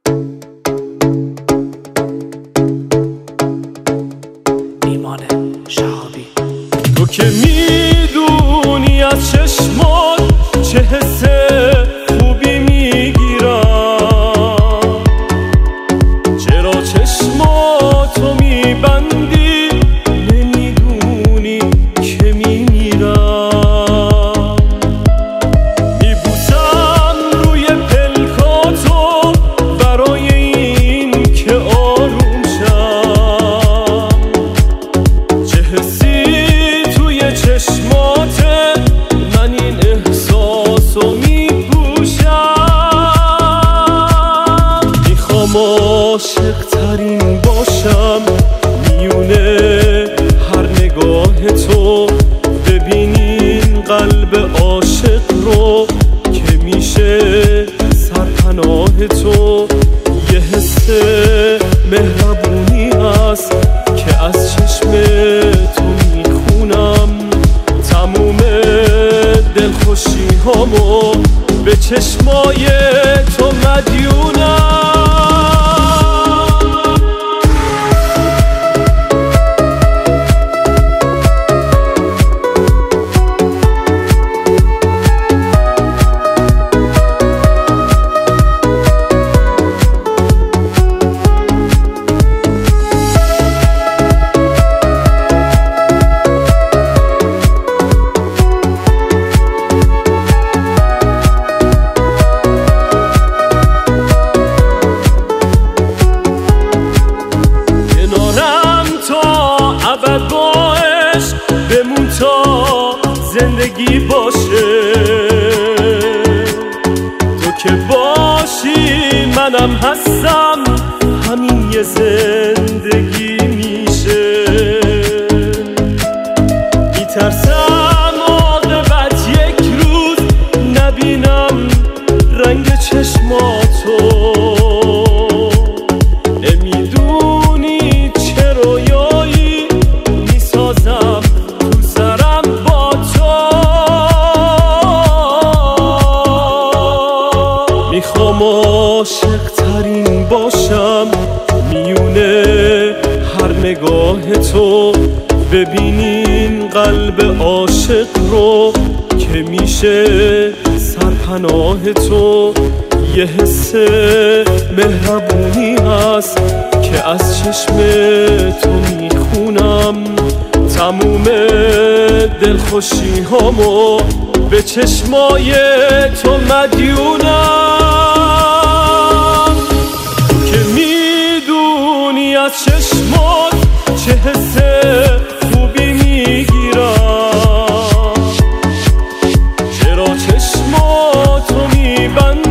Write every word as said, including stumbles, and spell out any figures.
ایمان شهابی. تو که میدونی از چشمات چه حس خوبی میگیرم، چرا چشماتو میبندی نمیدونی که میمیرم. میبوسم روی پلکاتو برای این که آروم شم، چه حسی توی چشماته من این احساسو میپوشم. میخوام عاشق ترین باشم میونه هر نگاه تو، ببینین قلب عاشق رو که میشه سرپناه تو. یه حس مهربونی هست که از چشم تو میخونم، تموم دلخوشی هامو به چشمای تو مدیونم. ابد با عشق بمون تا زندگی باشه، تو که باشی منم هستم، همین یه زندگی میشه. میترسم عاقبت یک روز نبینم رنگ چشماتو، نمیدونی چه رویایی میسازم تو سرم با تو. میخوام عاشق ترین باشم میونه هر نگاه تو، ببینین قلب عاشق رو که میشه سرپناه تو. یه حس مهربونی هست که از چشم تو میخونم، تموم دلخوشی هامو به چشمای تو مدیونم. که میدونی از چشمات چه حس خوبی میگیرم، چرا چشماتو میبندی